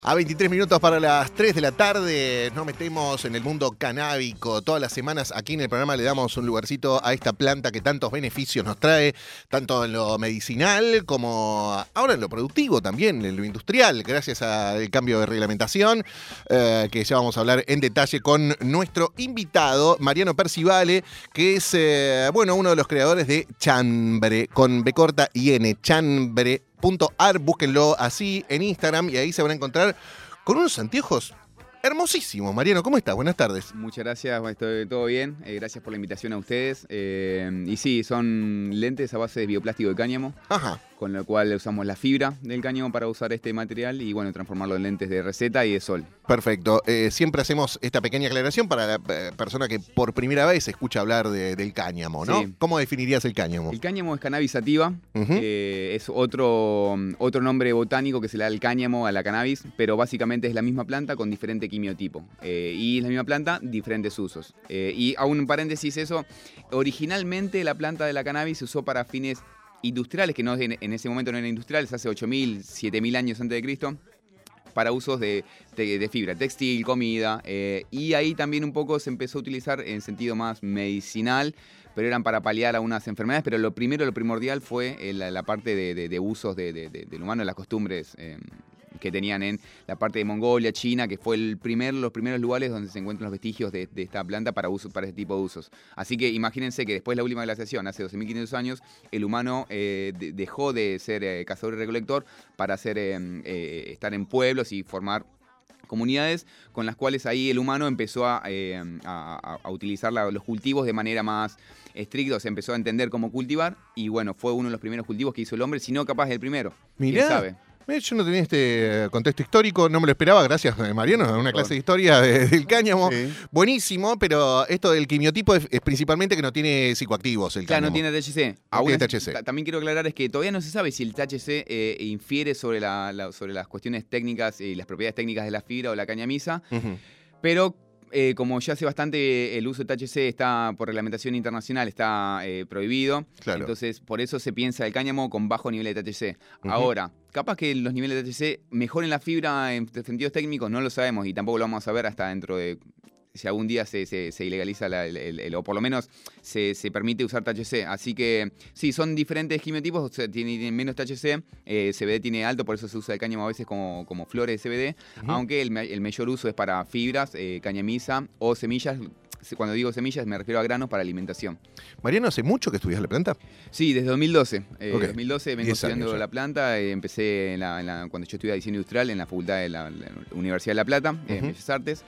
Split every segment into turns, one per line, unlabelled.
A 23 minutos para las 3 de la tarde nos metemos en el mundo canábico. Todas las semanas aquí en el programa le damos un lugarcito a esta planta que tantos beneficios nos trae, tanto en lo medicinal como ahora en lo productivo también, en lo industrial, gracias al cambio de reglamentación, que ya vamos a hablar en detalle con nuestro invitado, Mariano Percivale, que es uno de los creadores de Chambre, con B corta y N, Chambre.ar, búsquenlo así en Instagram y ahí se van a encontrar con unos anteojos hermosísimos. Mariano, ¿cómo estás? Buenas tardes.
Muchas gracias, estoy todo bien. Gracias por la invitación a ustedes. Y sí, son lentes a base de bioplástico de cáñamo.
Ajá.
Con lo cual usamos la fibra del cáñamo para usar este material y transformarlo en lentes de receta y de sol.
Perfecto. Siempre hacemos esta pequeña aclaración para la persona que por primera vez escucha hablar del cáñamo, ¿no?
Sí.
¿Cómo definirías el cáñamo?
El cáñamo es cannabis sativa. Es otro nombre botánico que se le da al cáñamo, a la cannabis, pero básicamente es la misma planta con diferente quimiotipo. Y es la misma planta, diferentes usos. Y aún en paréntesis eso, originalmente la planta de la cannabis se usó para fines industriales, que no en ese momento no eran industriales, hace 8.000, 7.000 años antes de Cristo, para usos de fibra, textil, comida, y ahí también un poco se empezó a utilizar en sentido más medicinal, pero eran para paliar algunas enfermedades, pero lo primordial fue la parte de usos del humano, las costumbres que tenían en la parte de Mongolia, China, que fue los primeros lugares donde se encuentran los vestigios de esta planta para este tipo de usos. Así que imagínense que después de la última glaciación, hace 12.500 años, el humano dejó de ser cazador y recolector para estar en pueblos y formar comunidades con las cuales ahí el humano empezó a utilizar los cultivos de manera más estricta, se empezó a entender cómo cultivar y fue uno de los primeros cultivos que hizo el hombre, si no capaz el primero.
Mirá.
¿Quién sabe?
Yo no tenía este contexto histórico, no me lo esperaba, gracias Mariano, una clase de historia del cáñamo. Sí. Buenísimo, pero esto del quimiotipo es principalmente que no tiene psicoactivos el cáñamo.
Claro, no tiene THC.
No tiene THC.
También quiero aclarar es que todavía no se sabe si el THC infiere sobre las cuestiones técnicas y las propiedades técnicas de la fibra o la cañamisa, pero como ya hace bastante el uso de THC está por reglamentación internacional, está prohibido. Claro. Entonces, por eso se piensa el cáñamo con bajo nivel de THC. Ahora, capaz que los niveles de THC mejoren la fibra en sentidos técnicos, no lo sabemos y tampoco lo vamos a saber hasta dentro de... Si algún día se ilegaliza o por lo menos se permite usar THC. Así que sí, son diferentes quimiotipos, o sea, tienen menos THC, CBD tiene alto, por eso se usa el cáñamo a veces como flores de CBD, aunque el mayor uso es para fibras, cañamisa o semillas. Cuando digo semillas me refiero a granos para alimentación.
Mariano, ¿hace mucho que estudias la planta?
Sí, desde 2012.
Okay.
2012 vengo estudiando la planta, empecé cuando yo estudiaba diseño industrial en la facultad de la Universidad de La Plata, en Bellas Artes.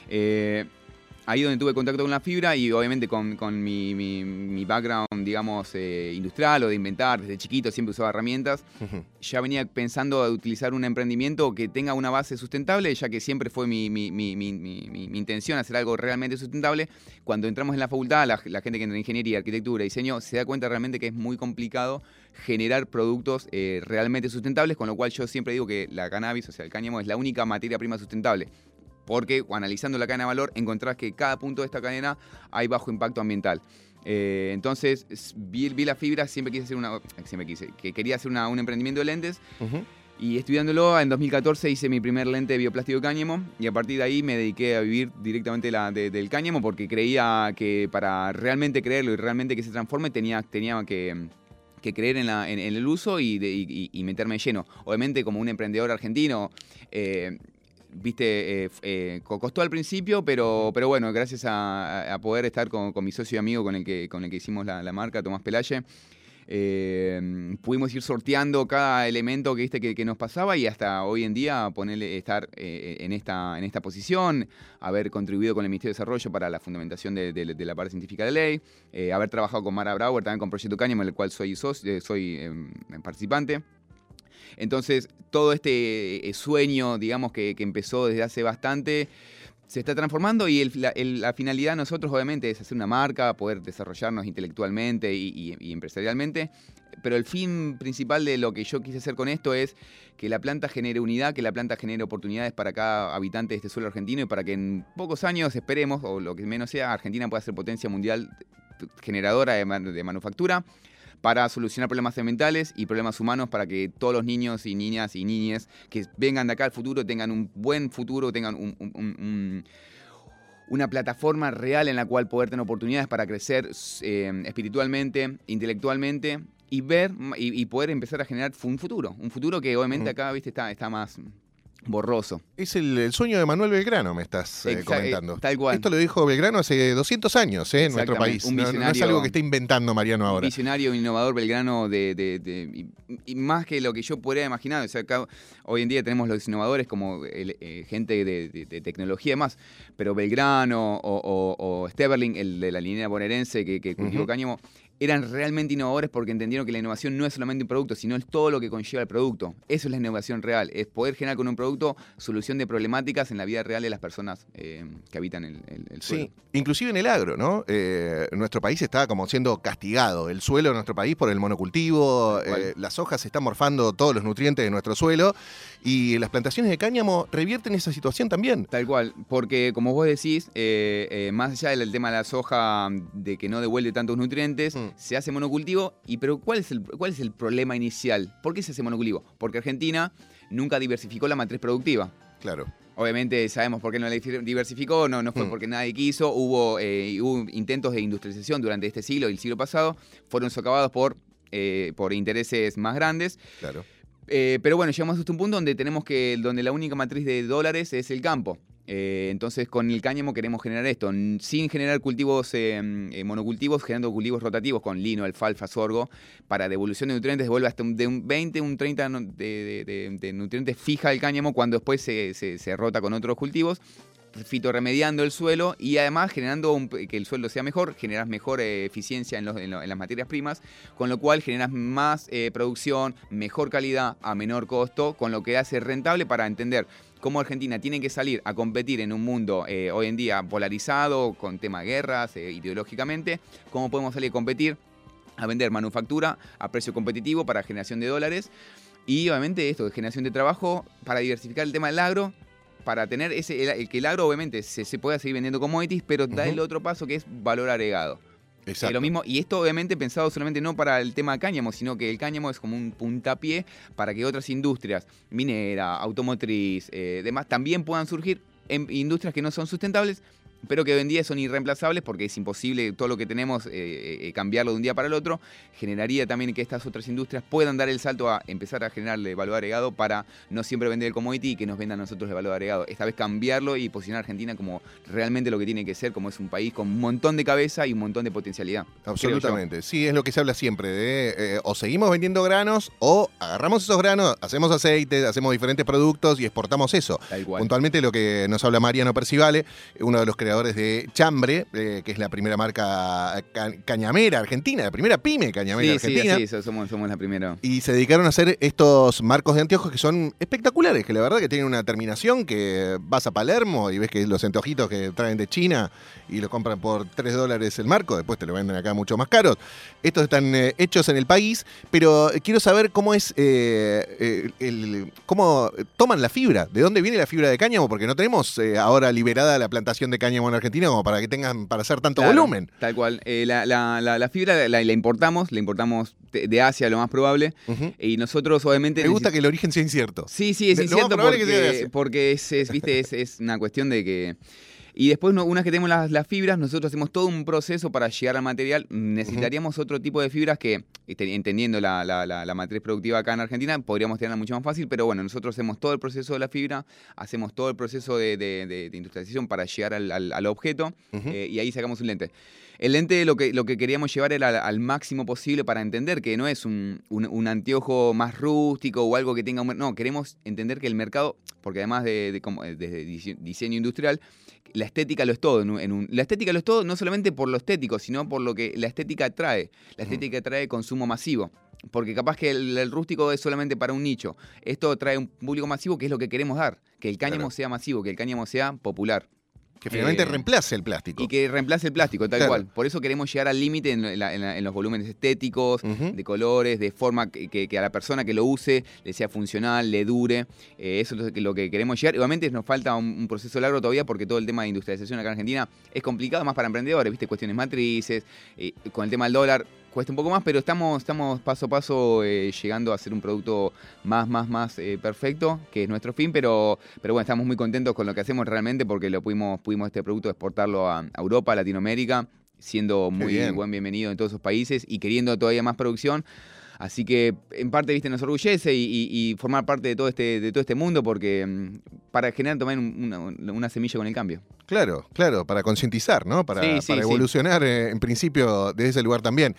Ahí donde tuve contacto con la fibra y obviamente con mi background, digamos, industrial o de inventar, desde chiquito siempre usaba herramientas, ya venía pensando a utilizar un emprendimiento que tenga una base sustentable, ya que siempre fue mi intención hacer algo realmente sustentable. Cuando entramos en la facultad, la gente que entra en ingeniería, arquitectura, diseño, se da cuenta realmente que es muy complicado generar productos realmente sustentables, con lo cual yo siempre digo que la cannabis, o sea, el cáñamo, es la única materia prima sustentable. Porque analizando la cadena de valor encontrás que cada punto de esta cadena hay bajo impacto ambiental. Entonces vi la fibra, quería hacer un emprendimiento de lentes. Y estudiándolo, en 2014 hice mi primer lente de bioplástico de cáñamo y a partir de ahí me dediqué a vivir directamente del cáñamo porque creía que para realmente creerlo y realmente que se transforme tenía que creer en el uso y meterme de lleno. Obviamente como un emprendedor argentino... costó al principio, pero bueno, gracias a poder estar con mi socio y amigo con el que hicimos la marca, Tomás Pelaye, pudimos ir sorteando cada elemento que nos pasaba y hasta hoy en día estar en esta posición, haber contribuido con el Ministerio de Desarrollo para la fundamentación de la parte científica de la ley, haber trabajado con Mara Brauer, también con Proyecto Cáñamo, en el cual soy participante. Entonces, todo este sueño, digamos, que empezó desde hace bastante, se está transformando y la finalidad de nosotros, obviamente, es hacer una marca, poder desarrollarnos intelectualmente y empresarialmente, pero el fin principal de lo que yo quise hacer con esto es que la planta genere unidad, que la planta genere oportunidades para cada habitante de este suelo argentino y para que en pocos años, esperemos, o lo que menos sea, Argentina pueda ser potencia mundial generadora de manufactura, para solucionar problemas ambientales y problemas humanos para que todos los niños y niñas y niñes que vengan de acá al futuro tengan un buen futuro, tengan una plataforma real en la cual poder tener oportunidades para crecer espiritualmente, intelectualmente y ver y poder empezar a generar un futuro que obviamente acá, viste, está más borroso.
Es el sueño de Manuel Belgrano, me estás comentando.
Tal cual.
Esto lo dijo Belgrano hace 200 años en nuestro país.
Un visionario,
no es algo que esté inventando Mariano ahora.
Un visionario, un innovador Belgrano y más que lo que yo podría imaginar. O sea, acá, hoy en día tenemos los innovadores como gente de tecnología y demás, pero Belgrano o Steverling, el de la línea bonaerense que cultivó cáñamo, eran realmente innovadores porque entendieron que la innovación no es solamente un producto, sino es todo lo que conlleva el producto. Eso es la innovación real, es poder generar con un producto solución de problemáticas en la vida real de las personas que habitan el suelo.
Sí, inclusive en el agro, ¿no? Nuestro país está como siendo castigado, el suelo de nuestro país por el monocultivo, las hojas están morfando todos los nutrientes de nuestro suelo y las plantaciones de cáñamo revierten esa situación también.
Tal cual, porque como vos decís, más allá del tema de la soja, de que no devuelve tantos nutrientes, se hace monocultivo, pero ¿cuál es el problema inicial? ¿Por qué se hace monocultivo? Porque Argentina nunca diversificó la matriz productiva.
Claro.
Obviamente sabemos por qué no la diversificó, no fue porque nadie quiso, hubo intentos de industrialización durante este siglo y el siglo pasado, fueron socavados por intereses más grandes.
Claro.
Pero bueno, llegamos hasta un punto donde la única matriz de dólares es el campo. Entonces con el cáñamo queremos generar esto, sin generar cultivos monocultivos, generando cultivos rotativos con lino, alfalfa, sorgo, para devolución de nutrientes, devuelve hasta de un 20, un 30 de nutrientes fija el cáñamo cuando después se rota con otros cultivos, fitorremediando el suelo y además generando que el suelo sea mejor, generas mejor eficiencia en las materias primas, con lo cual generas más producción, mejor calidad a menor costo, con lo que hace rentable para entender cómo Argentina tiene que salir a competir en un mundo hoy en día polarizado, con tema de guerras, ideológicamente, cómo podemos salir a competir, a vender manufactura a precio competitivo para generación de dólares y obviamente esto de generación de trabajo para diversificar el tema del agro, para tener que el agro obviamente se pueda seguir vendiendo commodities, pero da el otro paso que es valor agregado.
Exacto.
Lo mismo, y esto obviamente pensado solamente no para el tema de cáñamo, sino que el cáñamo es como un puntapié para que otras industrias, minera, automotriz, demás, también puedan surgir en industrias que no son sustentables, pero que hoy en día son irreemplazables porque es imposible todo lo que tenemos cambiarlo de un día para el otro. Generaría también que estas otras industrias puedan dar el salto a empezar a generarle valor agregado para no siempre vender el commodity y que nos vendan a nosotros el valor agregado. Esta vez cambiarlo y posicionar a Argentina como realmente lo que tiene que ser, como es un país con un montón de cabeza y un montón de potencialidad.
Absolutamente, sí, es lo que se habla siempre de o seguimos vendiendo granos o agarramos esos granos, hacemos aceites, hacemos diferentes productos y exportamos eso.
Tal cual.
Puntualmente lo que nos habla Mariano Percivale, uno de los creadores de Chambre, que es la primera marca cañamera argentina, la primera pyme cañamera argentina.
Sí, somos la primera.
Y se dedicaron a hacer estos marcos de anteojos que son espectaculares, que la verdad que tienen una terminación que vas a Palermo y ves que los anteojitos que traen de China y los compran por $3 el marco, después te lo venden acá mucho más caros. Estos están hechos en el país, pero quiero saber cómo es cómo toman la fibra, de dónde viene la fibra de cáñamo, porque no tenemos ahora liberada la plantación de cáñamo en Argentina como para que tengan para hacer tanto volumen.
Tal cual. La fibra la importamos de Asia, lo más probable, y nosotros obviamente...
Me gusta que el origen sea incierto.
Sí, es incierto porque es una cuestión de que... Y después, una vez que tenemos las fibras, nosotros hacemos todo un proceso para llegar al material. Necesitaríamos otro tipo de fibras que, entendiendo la matriz productiva acá en Argentina, podríamos tenerla mucho más fácil, pero bueno, nosotros hacemos todo el proceso de la fibra, hacemos todo el proceso de industrialización para llegar al objeto, y ahí sacamos un lente. El lente lo que queríamos llevar era al máximo posible para entender que no es un anteojo más rústico o algo que tenga... No, queremos entender que el mercado, porque además de diseño industrial, la estética lo es todo. La estética lo es todo no solamente por lo estético, sino por lo que la estética trae. La estética trae consumo masivo. Porque capaz que el rústico es solamente para un nicho. Esto trae un público masivo, que es lo que queremos dar. Que el cáñamo sea masivo, que el cáñamo sea popular.
Que finalmente reemplace el plástico.
Y que reemplace el plástico, tal cual. Por eso queremos llegar al límite en los volúmenes estéticos, de colores, de forma que a la persona que lo use le sea funcional, le dure. Eso es lo que queremos llegar. Obviamente nos falta un proceso largo todavía porque todo el tema de industrialización acá en Argentina es complicado, más para emprendedores, ¿viste? Cuestiones matrices, con el tema del dólar cuesta un poco más, pero estamos paso a paso llegando a hacer un producto más perfecto, que es nuestro fin, pero bueno, estamos muy contentos con lo que hacemos realmente porque pudimos este producto exportarlo a Europa, a Latinoamérica, siendo muy buen bienvenido en todos esos países y queriendo todavía más producción. Así que en parte, viste, nos orgullece y formar parte de todo este mundo porque para generar también una semilla con el cambio.
Claro, para concientizar, ¿no? Para evolucionar, en principio, desde ese lugar también.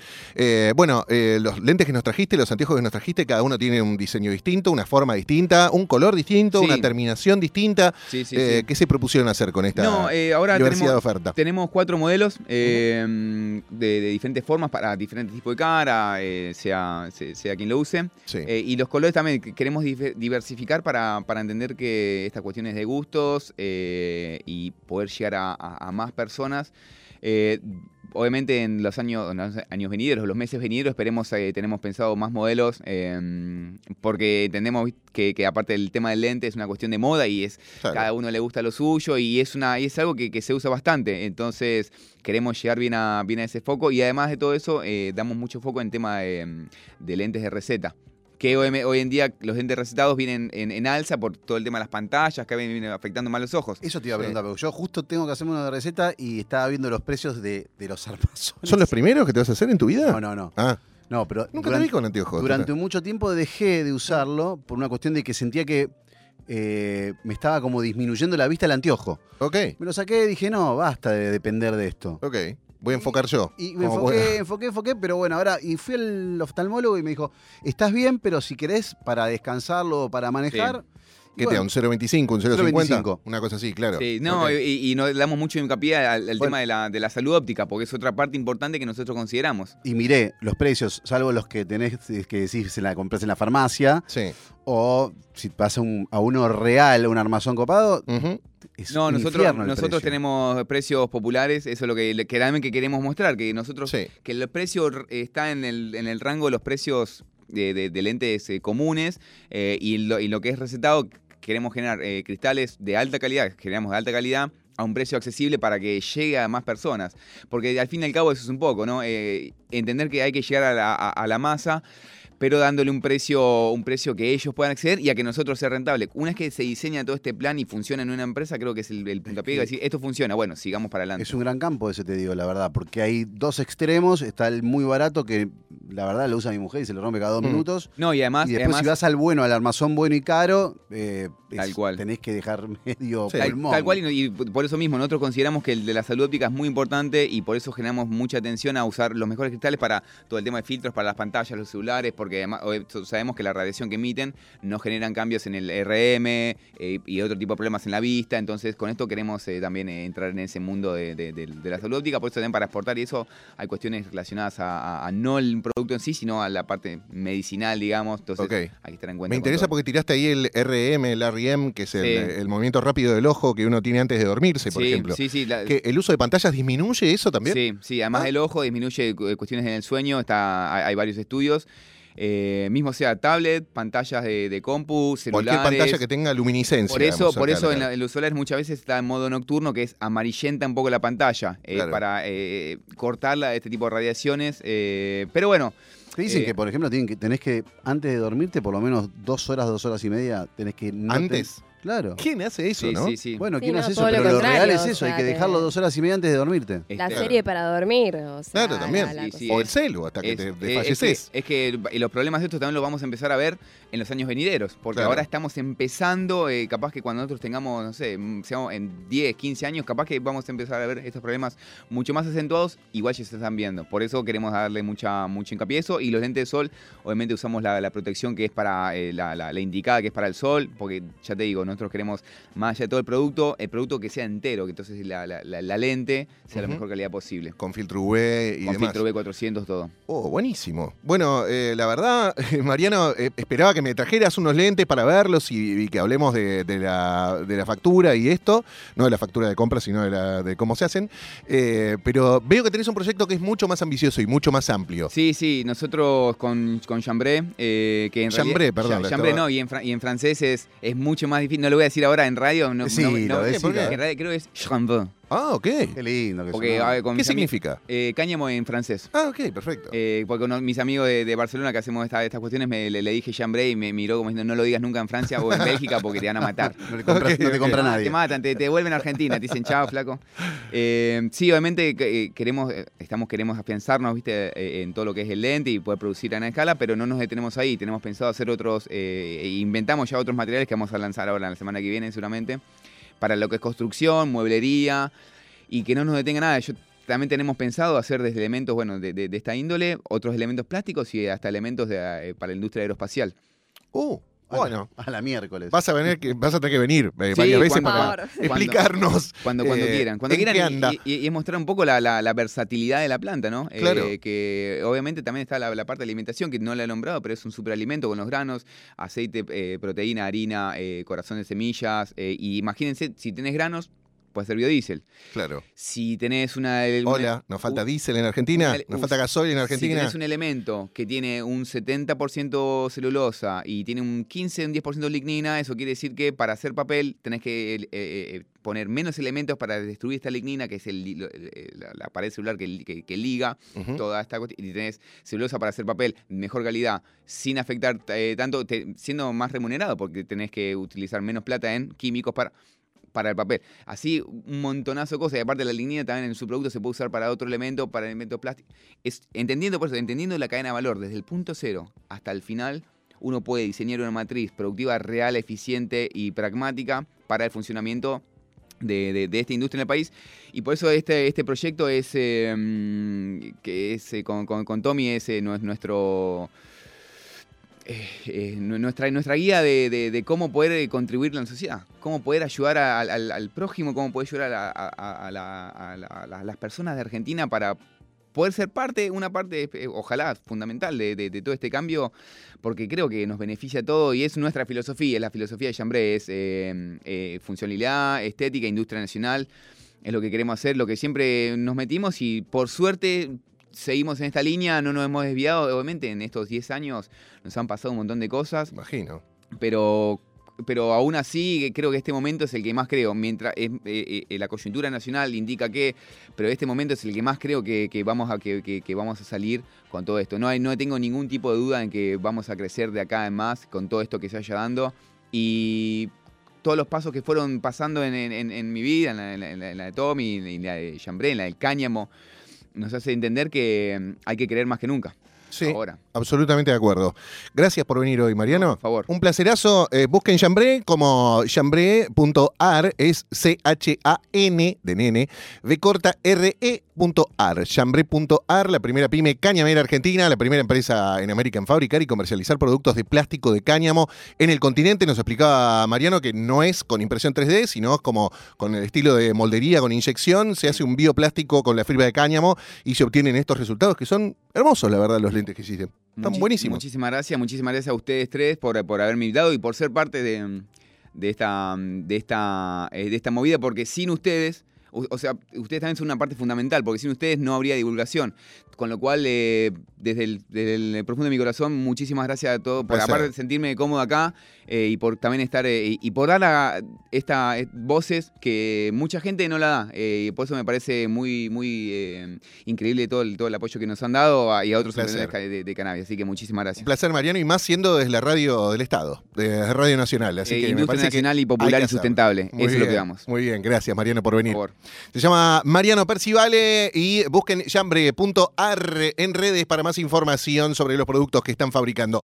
Los lentes que nos trajiste, los anteojos que nos trajiste, cada uno tiene un diseño distinto, una forma distinta, un color distinto, una terminación distinta. ¿Qué se propusieron hacer con esta
ahora
diversidad de oferta?
Tenemos 4 modelos de diferentes formas para diferentes tipos de cara, sea quien lo use. Y los colores también queremos diversificar para entender que esta cuestión es de gustos y poder llegar a más personas. Obviamente en los años venideros, los meses venideros, tenemos pensado más modelos porque entendemos que aparte del tema del lente es una cuestión de moda y cada uno le gusta lo suyo y es algo que se usa bastante. Entonces queremos llegar bien a ese foco y además de todo eso damos mucho foco en tema de lentes de receta. Que hoy en día los lentes recetados vienen en alza por todo el tema de las pantallas, que vienen afectando más los ojos.
Eso te iba a preguntar, porque yo justo tengo que hacerme una de receta y estaba viendo los precios de los armazones.
¿Son los primeros que te vas a hacer en tu vida?
No.
Ah.
No, pero
nunca te vi con anteojos.
Durante mucho tiempo dejé de usarlo por una cuestión de que sentía que me estaba como disminuyendo la vista el anteojo.
Ok.
Me lo saqué y dije, no, basta de depender de esto.
Ok. Voy a enfocar yo.
Y me enfoqué, pero bueno, ahora fui al oftalmólogo y me dijo, estás bien, pero si querés para descansarlo o para manejar...
¿Qué te da? ¿Un 0.25? ¿Un 0.50? Una cosa así, claro.
Sí, y nos damos mucho hincapié al tema de la salud óptica, porque es otra parte importante que nosotros consideramos.
Y miré los precios, salvo los que tenés que decir si la compras en la farmacia, o si vas a uno real, un armazón copado...
Nosotros tenemos precios populares, eso es lo que realmente queremos mostrar, que nosotros que el precio está en el rango de los precios de lentes comunes y lo que es recetado, queremos generar cristales de alta calidad, generamos de alta calidad a un precio accesible para que llegue a más personas, porque al fin y al cabo eso es un poco, ¿no? Entender que hay que llegar a la masa, pero dándole un precio que ellos puedan acceder y a que nosotros sea rentable. Una vez que se diseña todo este plan y funciona en una empresa, creo que es el puntapié de decir, esto funciona, bueno, sigamos para adelante.
Es un gran campo ese, te digo, la verdad, porque hay dos extremos, está el muy barato, que la verdad lo usa mi mujer y se lo rompe cada 2 minutos.
No, y además...
Y después si vas al bueno, al armazón bueno y caro,
tal cual.
Tenés que dejar medio
pulmón. Tal cual, y por eso mismo, nosotros consideramos que el de la salud óptica es muy importante y por eso generamos mucha atención a usar los mejores cristales para todo el tema de filtros, para las pantallas, los celulares, porque además sabemos que la radiación que emiten no generan cambios en el RM y otro tipo de problemas en la vista, entonces con esto queremos también entrar en ese mundo de la salud óptica, por eso también para exportar y eso hay cuestiones relacionadas a no el producto en sí, sino a la parte medicinal, digamos, entonces hay que estar en cuenta.
Me interesa porque tiraste ahí el REM, que es el movimiento rápido del ojo que uno tiene antes de dormirse, por ejemplo. ¿Que el uso de pantallas disminuye eso también?
Sí, además el ojo disminuye cuestiones en el sueño, hay varios estudios. Mismo sea tablet, pantallas de compu, celulares.
Cualquier pantalla que tenga luminiscencia.
Por eso en los celulares muchas veces está en modo nocturno, que es amarillenta un poco la pantalla, para cortarla de este tipo de radiaciones. Pero bueno.
Te dicen que, por ejemplo, tenés que, antes de dormirte, por lo menos 2 horas y media, tenés que...
¿Antes?
Claro.
¿Quién hace eso, no?
Sí.
Bueno, ¿quién hace eso? Pero lo real es eso, hay que dejarlo 2 horas y media antes de dormirte.
La serie para dormir, o sea,
claro, también. O el celu, hasta que te desfalleces.
Es que los problemas de estos también los vamos a empezar a ver en los años venideros, porque ahora estamos empezando, capaz que cuando nosotros tengamos, no sé, seamos en 10, 15 años, capaz que vamos a empezar a ver estos problemas mucho más acentuados, igual ya se están viendo. Por eso queremos darle mucho hincapié a eso, y los lentes de sol, obviamente usamos la protección que es para la indicada, que es para el sol, porque ya te digo, nosotros queremos más allá de todo el producto que sea entero, que entonces la lente sea la mejor calidad posible.
Con filtro UV y demás.
Con filtro UV 400, todo.
Oh, buenísimo. Bueno, la verdad, Mariano, esperaba que me trajeras unos lentes para verlos y que hablemos de la factura y esto, no de la factura de compra, sino de cómo se hacen. Pero veo que tenés un proyecto que es mucho más ambicioso y mucho más amplio.
Sí, nosotros con Chambré, que en
Chambré, perdón.
Chambré no, y en francés es mucho más difícil, no lo voy a decir ahora en radio,
sí, lo decís,
porque en radio creo que es Chambré.
Ah, ok.
Qué lindo que
Porque,
sonó.
¿Qué significa?
Cáñamo en francés.
Ah, ok, perfecto.
Porque mis amigos de Barcelona que hacemos estas cuestiones, le dije chambré y me miró como diciendo, no lo digas nunca en Francia o en Bélgica porque te van a matar.
No te compra nadie.
Te matan, te devuelven a Argentina, te dicen chao, flaco. Sí, obviamente queremos afianzarnos, ¿viste? En todo lo que es el lente y poder producir a gran escala, pero no nos detenemos ahí. Tenemos pensado hacer otros, inventamos ya otros materiales que vamos a lanzar ahora la semana que viene seguramente, para lo que es construcción, mueblería, y que no nos detenga nada. También tenemos pensado hacer desde elementos de esta índole, otros elementos plásticos y hasta elementos para la industria aeroespacial.
Bueno.
A la miércoles.
Vas a tener que venir
Sí,
varias veces
cuando-
para explicarnos.
Cuando quieran. Cuando
¿en qué
quieran
anda?
y mostrar un poco la versatilidad de la planta, ¿no?
Claro.
Que obviamente también está la parte de alimentación, que no la he nombrado, pero es un superalimento con los granos, aceite, proteína, harina, corazón de semillas. Y imagínense, si tenés granos, puede ser biodiesel.
Claro.
Si tenés
Hola, ¿nos falta diésel en Argentina? ¿Nos falta gasoil en
Si
Argentina?
tenés un elemento que tiene un 70% celulosa y tiene un 15, un 10% lignina, eso quiere decir que para hacer papel tenés que poner menos elementos para destruir esta lignina, que es la pared celular que liga
Ujú.
toda esta cuestión. Y tenés celulosa para hacer papel, mejor calidad, sin afectar tanto, siendo más remunerado, porque tenés que utilizar menos plata en químicos para el papel. Así, un montonazo de cosas. Y aparte la lignina también en su producto se puede usar para otro elemento, para elementos plásticos. Entendiendo la cadena de valor desde el punto cero hasta el final, uno puede diseñar una matriz productiva real, eficiente y pragmática para el funcionamiento de esta industria en el país. Y por eso este proyecto es que es con Tommy es nuestro... nuestra guía de cómo poder contribuir a la sociedad, cómo poder ayudar al prójimo, cómo poder ayudar a las personas de Argentina para poder ser una parte, ojalá, fundamental de todo este cambio, porque creo que nos beneficia a todo y es nuestra filosofía, es la filosofía de Chambré, es funcionalidad, estética, industria nacional, es lo que queremos hacer, lo que siempre nos metimos y por suerte... Seguimos en esta línea, no nos hemos desviado. Obviamente en estos 10 años nos han pasado un montón de cosas,
Imagino.
pero aún así creo que este momento es el que más creo. Mientras la coyuntura nacional indica pero este momento es el que más creo que vamos a salir con todo esto. No tengo ningún tipo de duda en que vamos a crecer de acá en más con todo esto que se vaya dando. Y todos los pasos que fueron pasando en mi vida, en la de Tommy, en la de Chambré, en la del cáñamo, nos hace entender que hay que creer más que nunca.
Sí,
Ahora.
absolutamente de acuerdo. Gracias por venir hoy, Mariano.
Por favor.
Un placerazo. Busquen Chambré como chambré.ar, es CHAN de nene, VRE.ar. Chambré.ar, la primera pyme cañamera argentina, la primera empresa en América en fabricar y comercializar productos de plástico de cáñamo en el continente. Nos explicaba Mariano que no es con impresión 3D, sino es como con el estilo de moldería, con inyección. Se hace un bioplástico con la fibra de cáñamo y se obtienen estos resultados que son hermosos, la verdad, los lentes que hiciste. Están buenísimos.
Muchísimas gracias a ustedes tres por haberme invitado y por ser parte de esta movida, porque sin ustedes, o sea, ustedes también son una parte fundamental, porque sin ustedes no habría divulgación. Con lo cual, desde el profundo de mi corazón, muchísimas gracias a todos, por aparte de sentirme cómodo acá y por también estar y por dar estas voces que mucha gente no la da. Y por eso me parece muy increíble todo el apoyo que nos han dado y a otros emprendedores de cannabis. Así que muchísimas gracias.
Un placer, Mariano, y más siendo desde la radio del Estado, de Radio Nacional. Así que me
industria
parece
nacional
que
y popular
hay
y
que
sustentable.
hacerlo.
Eso es lo que damos.
Muy bien, gracias, Mariano, por venir.
Por favor.
Se llama Mariano Percivale y busquen chambre.ar en redes para más información sobre los productos que están fabricando.